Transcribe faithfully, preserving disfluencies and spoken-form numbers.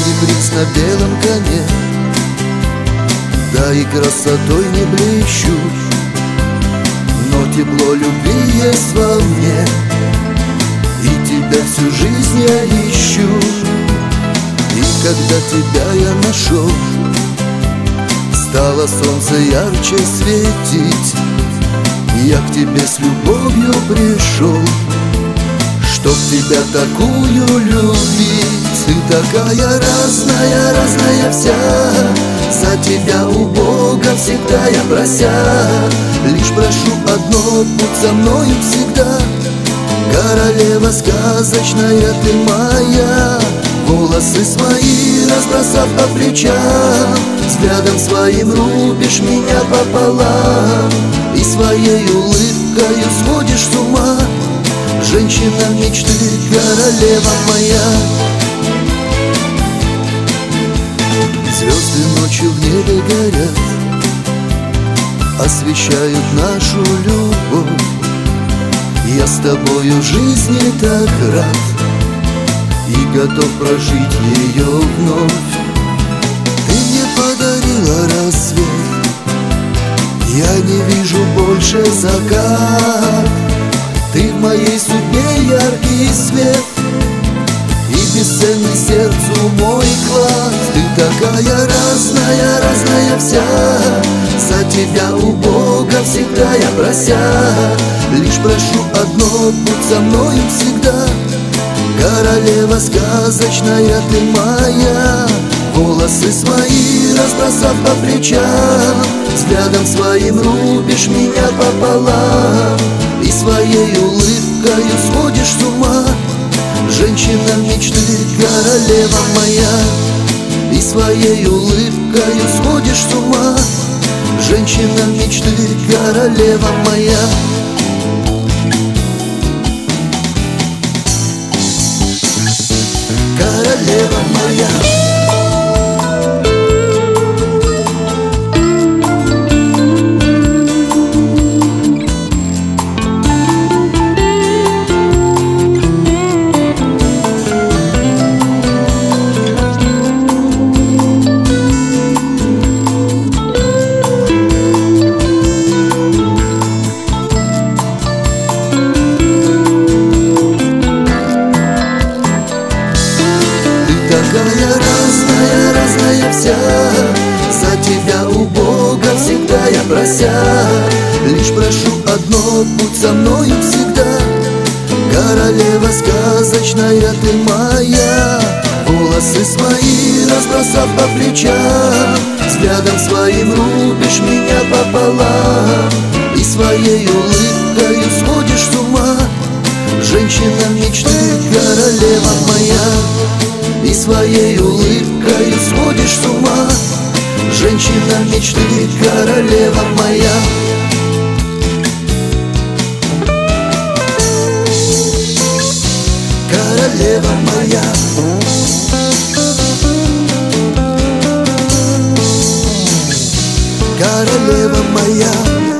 и принц на белом коне, да и красотой не блещу, но тепло любви есть во мне, и тебя всю жизнь я ищу. И когда тебя я нашел, стало солнце ярче светить. Я к тебе с любовью пришел, чтоб тебя такую любить. Ты такая разная, разная вся, за тебя у Бога всегда я прося. Лишь прошу одно, будь со мною всегда. Королева сказочная ты моя, волосы свои разбросав по плечам, взглядом своим рубишь меня пополам, и своей улыбкою сводишь с ума. Женщина мечты, королева моя. Звезды ночью в небе горят, освещают нашу любовь. Я с тобою жизни так рад и готов прожить ее вновь. Ты мне подарила рассвет, я не вижу больше закат. Ты в моей судьбе яркий свет и бесценный сердцу мой клад. Ты такая разная, разная вся, за тебя у Бога всегда я прося. Лишь прошу одно, будь со мною всегда. Королева сказочная ты моя, волосы свои разбросав по плечам, взглядом своим рубишь меня пополам, и своей улыбкою сводишь с ума. Женщина мечты, королева моя, и своей улыбкою сводишь с ума. Женщина мечты, королева моя. Королева моя. Такая разная, разная вся, за тебя у Бога всегда я прося. Лишь прошу одно, будь со мною всегда. Королева сказочная ты моя, волосы свои разбросав по плечам, взглядом своим рубишь меня пополам, и своей улыбкою сводишь с ума. Женщина мечты, королева моя, и своей улыбкой сводишь с ума. Женщина мечты, королева моя. Королева моя. Королева моя.